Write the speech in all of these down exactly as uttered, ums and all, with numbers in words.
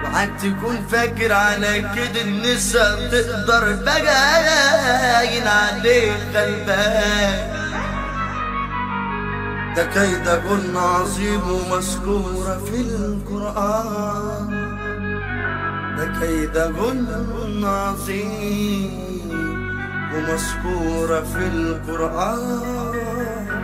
وعاد تكون فاكر على كده النسا تقدر باين عليك غلبان. ده كيدهن عظيم ومذكورة في القرآن، ده كيدهن عظيم ومذكورة في القرآن.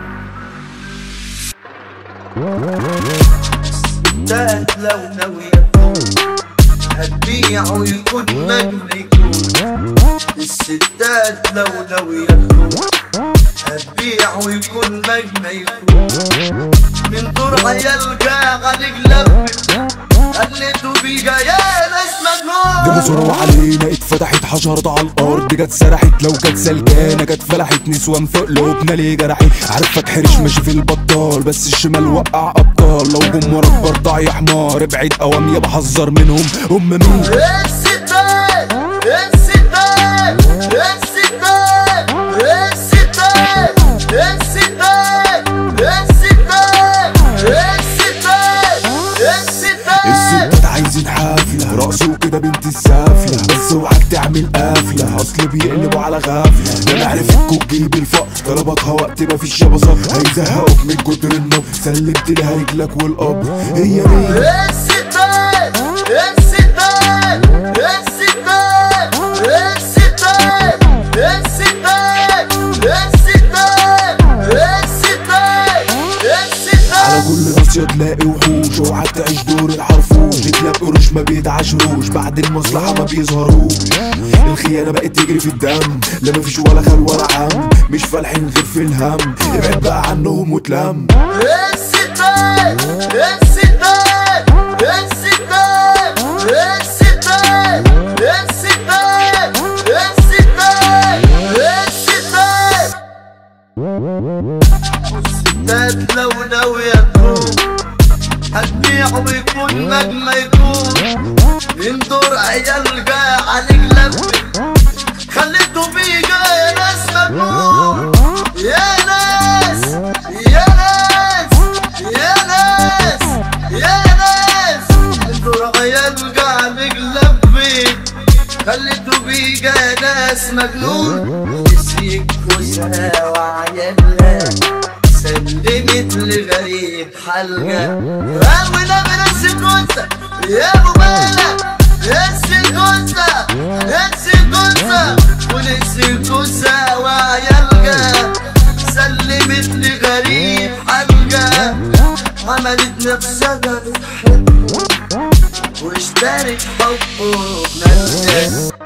الستات لو ناوية هتبيع ويكون مجنى يكون، الستات لو ناوية هتبيع ويكون مجنى يكون، من دور عيال جاع عليك لفت قلته بيجا يا ناس مجنون. جابوا ثروة علينا اتفتحت حشرات على الارض، جت سرحت لو كانت سلكانه كانت فلحت نسوان في قلوبنا ليه جرحت. عارفك حرش ماشي في البطال بس الشمال وقع ابطال، لو جمهورك برضع يا حمار ابعد قوام يا بحذر منهم. هم مين؟ الستات الستات الستات الستات الستات الستات الستات الستات الستات عايزين حافلة رقص وكده بنت السافلة، بس اوعك تعمل قافلة اصل بيقلبوا على غافلة. انا عرفتكوا تجيب الفقر طلباتها وقت ما فيش يابصة، هيزهقوك من كتر النوم سلمت لها رجلك والقبر. هي مين؟ الستات الستات الستات الستات الستات الستات الستات الستات. على كل ناصية تلاقي وحوش اوعى تعيش دور الحرفوش، تلاقي قروش ما بيتعاشروش بعد المصلحة ما بيظهروش. الخيانة بقت تجري في الدم لا مفيش ولا خال ولا عم، مش فالحين غير في الهم ابعد بقى عنهم وتلم. الستات الستات الستات الستات الستات الستات الستات. الستات لو ناوية تكون هتبيع ويكون مجنى يكون، من دور عيال جاي عليك لفت خليته بيجا يا ناس مجنون. يا ناس يا ناس يا ناس يا ناس، من دور عيال جاي عليك لفت خليته بيجا يا ناس مجنون. نسيك وسها وعيالها سلمت لغريب حلقة راوينا من السكوسة يا ابو مالك السكوسة السكوسة والسكوسة وعيالها سلمت لغريب حلقة، عملت نفسها بتحبه واشترت حبه بنفسها.